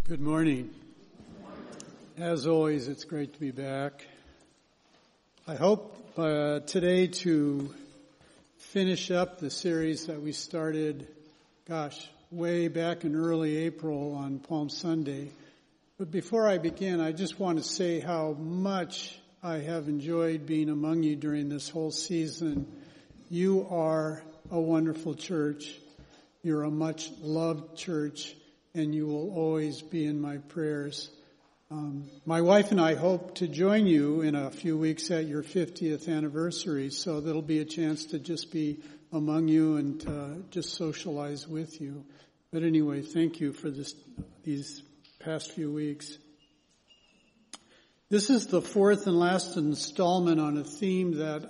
Good morning. As always, it's great to be back. I hope today to finish up the series that we started, way back in early April on Palm Sunday. But before I begin, I just want to say how much I have enjoyed being among you during this whole season. You are a wonderful church. You're a much loved church, and you will always be in my prayers. My wife and I hope to join you in a few weeks at your 50th anniversary, so there'll be a chance to just be among you and just socialize with you. But anyway, thank you for these past few weeks. This is the fourth and last installment on a theme that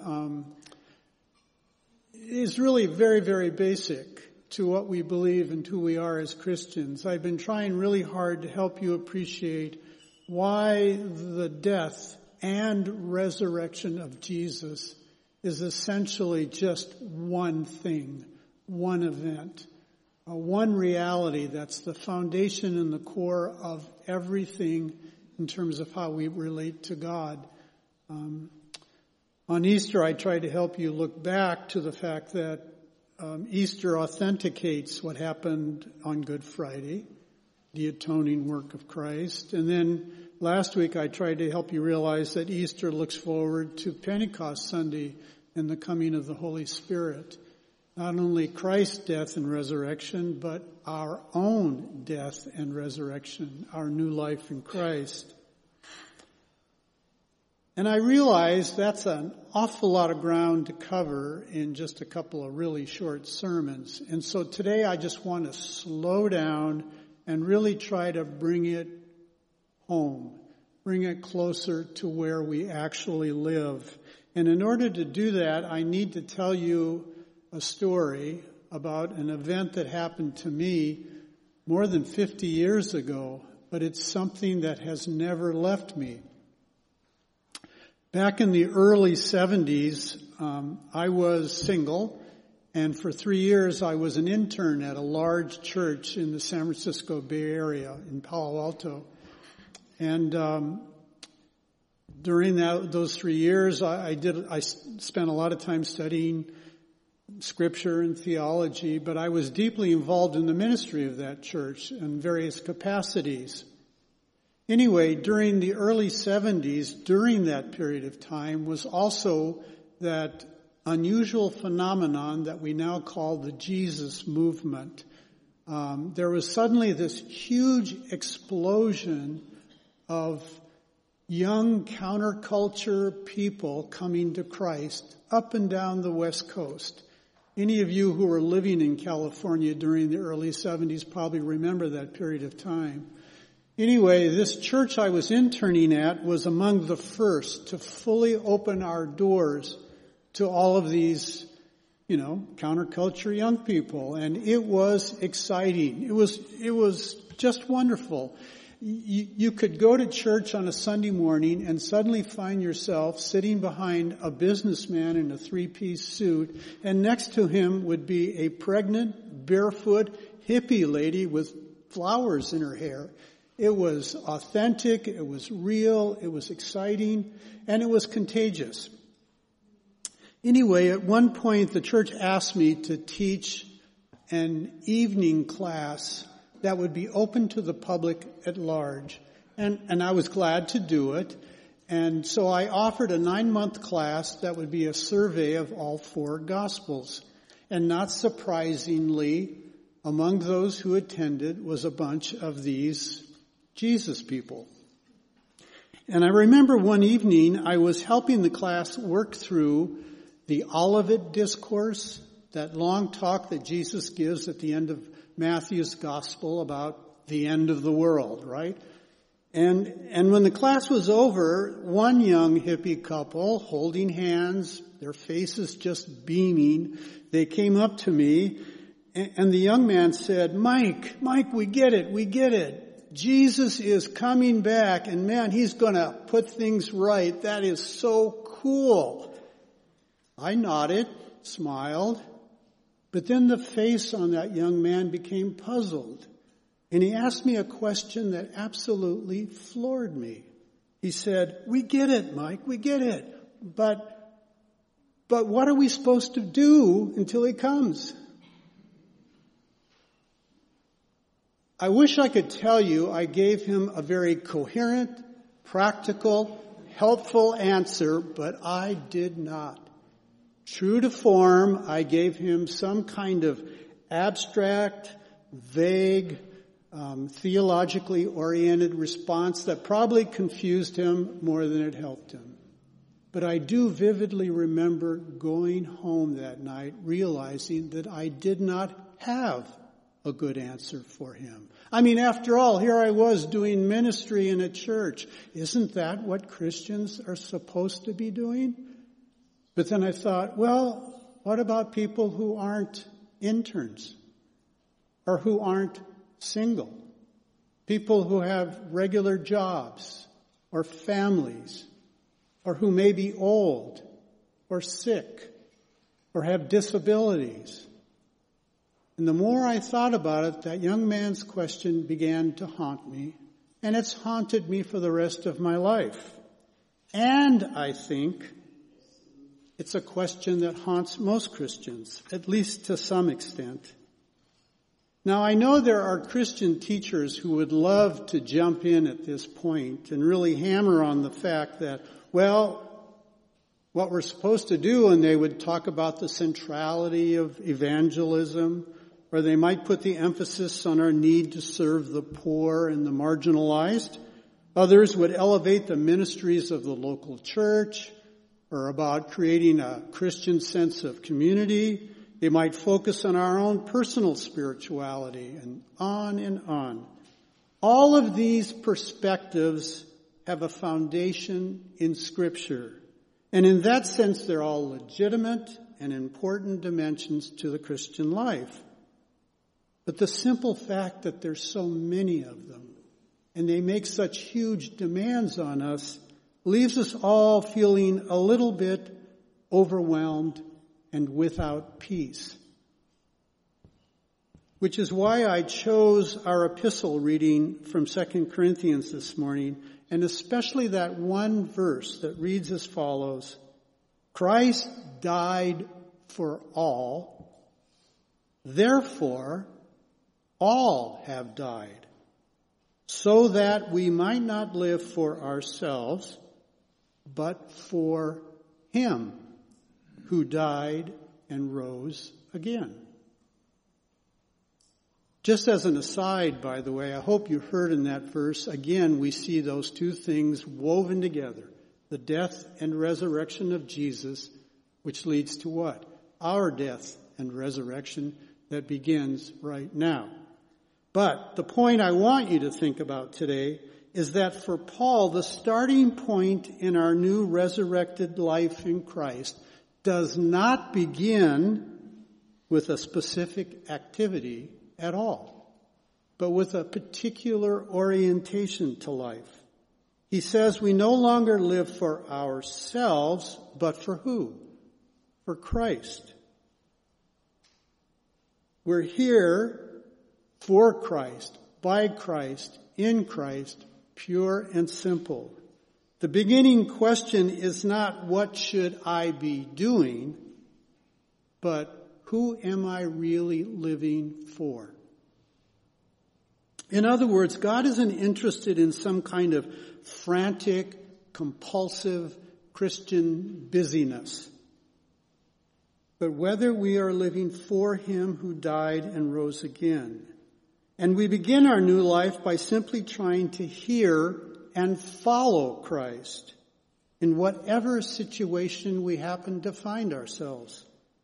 is really very, very basic to what we believe and who we are as Christians. I've been trying really hard to help you appreciate why the death and resurrection of Jesus is essentially just one thing, one event, one reality that's the foundation and the core of everything in terms of how we relate to God. On Easter, I try to help you look back to the fact that Easter authenticates what happened on Good Friday, the atoning work of Christ. And then last week I tried to help you realize that Easter looks forward to Pentecost Sunday and the coming of the Holy Spirit. Not only Christ's death and resurrection, but our own death and resurrection, our new life in Christ. And I realize that's an awful lot of ground to cover in just a couple of really short sermons. And so today I just want to slow down and really try to bring it home, bring it closer to where we actually live. And in order to do that, I need to tell you a story about an event that happened to me more than 50 years ago, but it's something that has never left me. Back in the early 70s, I was single, and for 3 years I was an intern at a large church in the San Francisco Bay Area in Palo Alto. And during those 3 years, I spent a lot of time studying Scripture and theology, but I was deeply involved in the ministry of that church in various capacities. Anyway, during the early 70s, during that period of time, was also that unusual phenomenon that we now call the Jesus movement. There was suddenly this huge explosion of young counterculture people coming to Christ up and down the West Coast. Any of you who were living in California during the early 70s probably remember that period of time. Anyway, this church I was interning at was among the first to fully open our doors to all of these, counterculture young people. And it was exciting. It was just wonderful. You could go to church on a Sunday morning and suddenly find yourself sitting behind a businessman in a three-piece suit, and next to him would be a pregnant, barefoot, hippie lady with flowers in her hair. It was authentic, it was real, it was exciting, and it was contagious. Anyway, at one point the church asked me to teach an evening class that would be open to the public at large. And I was glad to do it. And so I offered a 9-month class that would be a survey of all 4 Gospels. And not surprisingly, among those who attended was a bunch of these Jesus people. And I remember one evening I was helping the class work through the Olivet Discourse, that long talk that Jesus gives at the end of Matthew's Gospel about the end of the world, right? And when the class was over, one young hippie couple holding hands, their faces just beaming, they came up to me, and the young man said, Mike, we get it. Jesus is coming back, and man, he's going to put things right. That is so cool. I nodded, smiled, but then the face on that young man became puzzled. And he asked me a question that absolutely floored me. He said, "We get it, Mike, we get it. But what are we supposed to do until he comes?" I wish I could tell you I gave him a very coherent, practical, helpful answer, but I did not. True to form, I gave him some kind of abstract, vague, theologically oriented response that probably confused him more than it helped him. But I do vividly remember going home that night realizing that I did not have a good answer for him. I mean, after all, here I was doing ministry in a church. Isn't that what Christians are supposed to be doing? But then I thought, well, what about people who aren't interns or who aren't single? People who have regular jobs or families or who may be old or sick or have disabilities. And the more I thought about it, that young man's question began to haunt me, and it's haunted me for the rest of my life. And I think it's a question that haunts most Christians, at least to some extent. Now, I know there are Christian teachers who would love to jump in at this point and really hammer on the fact that, well, what we're supposed to do, and they would talk about the centrality of evangelism, or they might put the emphasis on our need to serve the poor and the marginalized. Others would elevate the ministries of the local church, or about creating a Christian sense of community. They might focus on our own personal spirituality, and on and on. All of these perspectives have a foundation in Scripture. And in that sense, they're all legitimate and important dimensions to the Christian life. But the simple fact that there's so many of them, and they make such huge demands on us, leaves us all feeling a little bit overwhelmed and without peace. Which is why I chose our epistle reading from 2 Corinthians this morning, and especially that one verse that reads as follows: Christ died for all, therefore all have died, so that we might not live for ourselves, but for him who died and rose again. Just as an aside, by the way, I hope you heard in that verse, again, we see those two things woven together. The death and resurrection of Jesus, which leads to what? Our death and resurrection that begins right now. But the point I want you to think about today is that for Paul, the starting point in our new resurrected life in Christ does not begin with a specific activity at all, but with a particular orientation to life. He says we no longer live for ourselves, but for who? For Christ. We're here for Christ, by Christ, in Christ, pure and simple. The beginning question is not what should I be doing, but who am I really living for? In other words, God isn't interested in some kind of frantic, compulsive Christian busyness, but whether we are living for him who died and rose again. And we begin our new life by simply trying to hear and follow Christ in whatever situation we happen to find ourselves.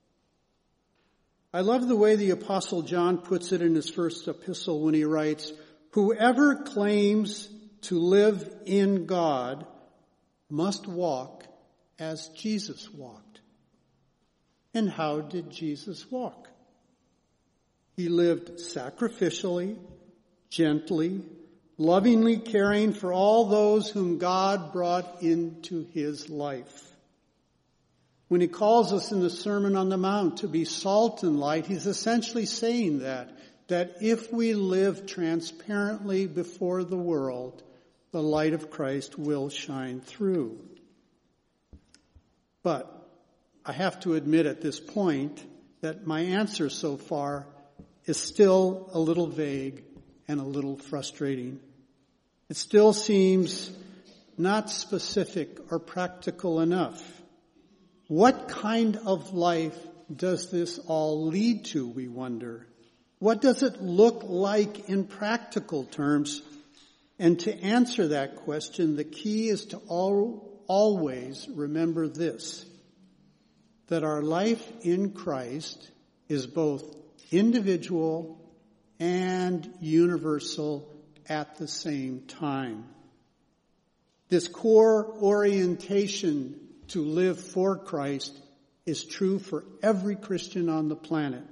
I love the way the Apostle John puts it in his first epistle when he writes, "Whoever claims to live in God must walk as Jesus walked." And how did Jesus walk? He lived sacrificially, gently, lovingly caring for all those whom God brought into his life. When he calls us in the Sermon on the Mount to be salt and light, he's essentially saying that that if we live transparently before the world, the light of Christ will shine through. But I have to admit at this point that my answer so far is still a little vague and a little frustrating. It still seems not specific or practical enough. What kind of life does this all lead to, we wonder? What does it look like in practical terms? And to answer that question, the key is to always remember this, that our life in Christ is both individual and universal at the same time. This core orientation to live for Christ is true for every Christian on the planet.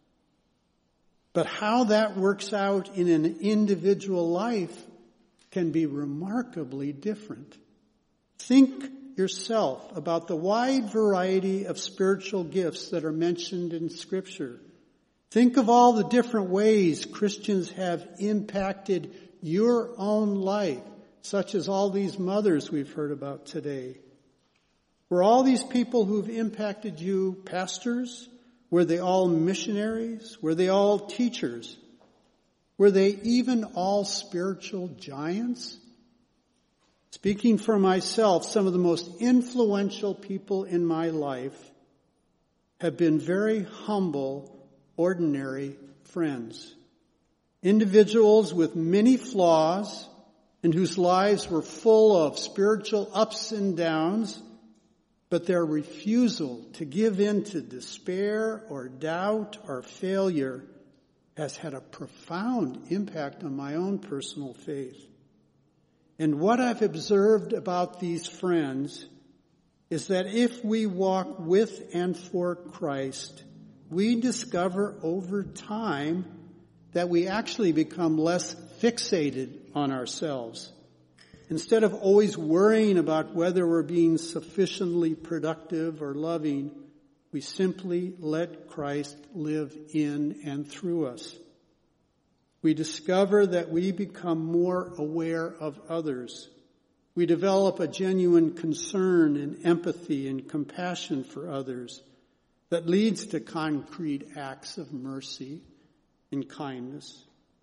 But how that works out in an individual life can be remarkably different. Think yourself about the wide variety of spiritual gifts that are mentioned in Scripture. Think of all the different ways Christians have impacted your own life, such as all these mothers we've heard about today. Were all these people who've impacted you pastors? Were they all missionaries? Were they all teachers? Were they even all spiritual giants? Speaking for myself, some of the most influential people in my life have been very humble, ordinary friends. Individuals with many flaws and whose lives were full of spiritual ups and downs, but their refusal to give in to despair or doubt or failure has had a profound impact on my own personal faith. And what I've observed about these friends is that if we walk with and for Christ, we discover over time that we actually become less fixated on ourselves. Instead of always worrying about whether we're being sufficiently productive or loving, we simply let Christ live in and through us. We discover that we become more aware of others. We develop a genuine concern and empathy and compassion for others that leads to concrete acts of mercy and kindness.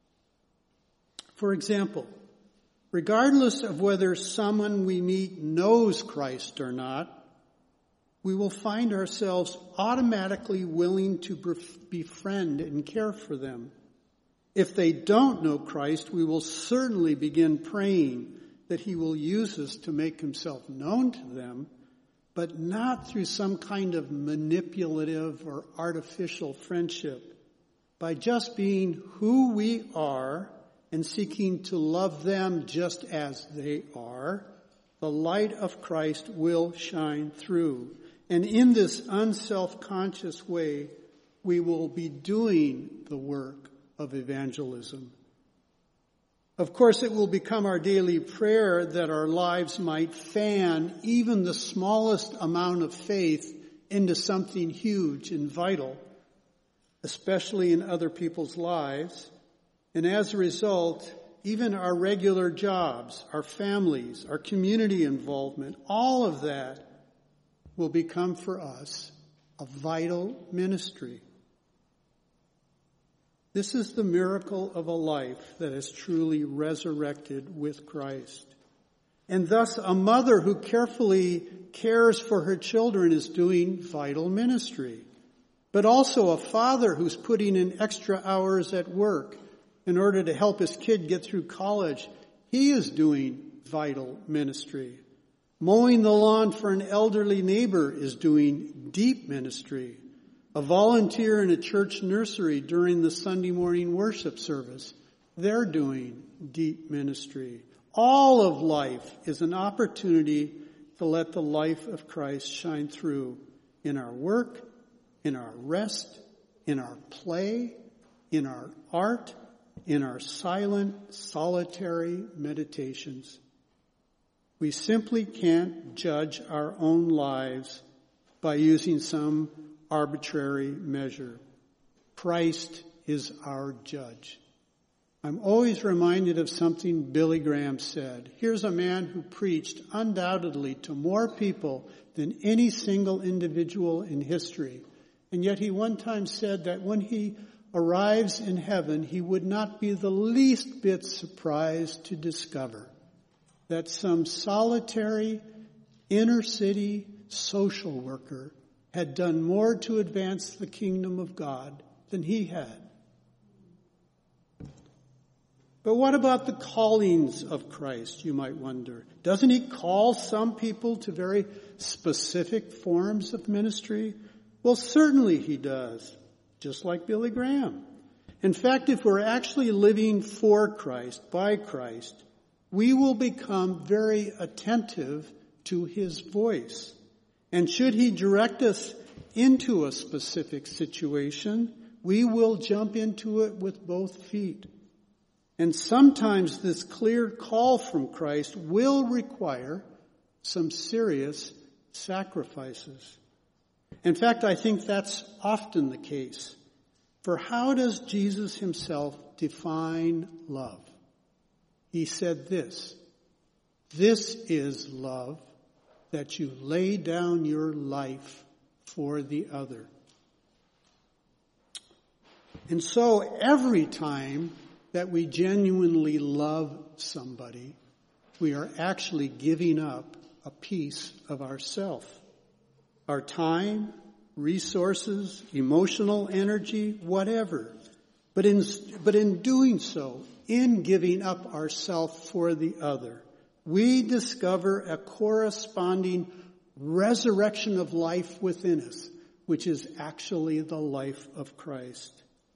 For example, regardless of whether someone we meet knows Christ or not, we will find ourselves automatically willing to befriend and care for them. If they don't know Christ, we will certainly begin praying that he will use us to make himself known to them, but not through some kind of manipulative or artificial friendship. By just being who we are and seeking to love them just as they are, the light of Christ will shine through. And in this unself-conscious way, we will be doing the work of evangelism. Of course, it will become our daily prayer that our lives might fan even the smallest amount of faith into something huge and vital, especially in other people's lives. And as a result, even our regular jobs, our families, our community involvement, all of that will become for us a vital ministry. This is the miracle of a life that is truly resurrected with Christ. And thus, a mother who carefully cares for her children is doing vital ministry. But also a father who's putting in extra hours at work in order to help his kid get through college, he is doing vital ministry. Mowing the lawn for an elderly neighbor is doing deep ministry. A volunteer in a church nursery during the Sunday morning worship service, they're doing deep ministry. All of life is an opportunity to let the life of Christ shine through in our work, in our rest, in our play, in our art, in our silent, solitary meditations. We simply can't judge our own lives by using some arbitrary measure. Christ is our judge. I'm always reminded of something Billy Graham said. Here's a man who preached undoubtedly to more people than any single individual in history. And yet he one time said that when he arrives in heaven, he would not be the least bit surprised to discover that some solitary inner city social worker had done more to advance the kingdom of God than he had. But what about the callings of Christ, you might wonder? Doesn't he call some people to very specific forms of ministry? Well, certainly he does, just like Billy Graham. In fact, if we're actually living for Christ, by Christ, we will become very attentive to his voice. And should he direct us into a specific situation, we will jump into it with both feet. And sometimes this clear call from Christ will require some serious sacrifices. In fact, I think that's often the case. For how does Jesus himself define love? He said this is love, that you lay down your life for the other. And so every time that we genuinely love somebody, we are actually giving up a piece of ourself. Our time, resources, emotional energy, whatever. But in doing so, in giving up ourself for the other, we discover a corresponding resurrection of life within us, which is actually the life of Christ.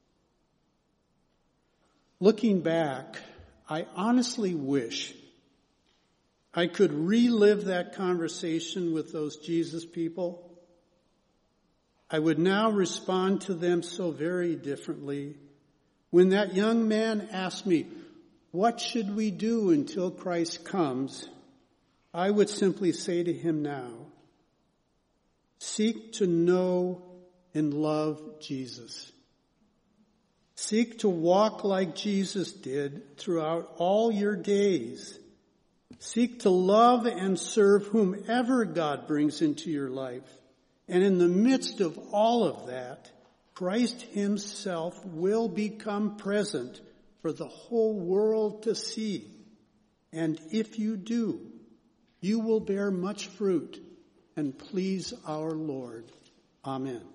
Looking back, I honestly wish I could relive that conversation with those Jesus people. I would now respond to them so very differently. When that young man asked me, what should we do until Christ comes? I would simply say to him now, seek to know and love Jesus. Seek to walk like Jesus did throughout all your days. Seek to love and serve whomever God brings into your life. And in the midst of all of that, Christ himself will become present for the whole world to see. And if you do, you will bear much fruit and please our Lord. Amen.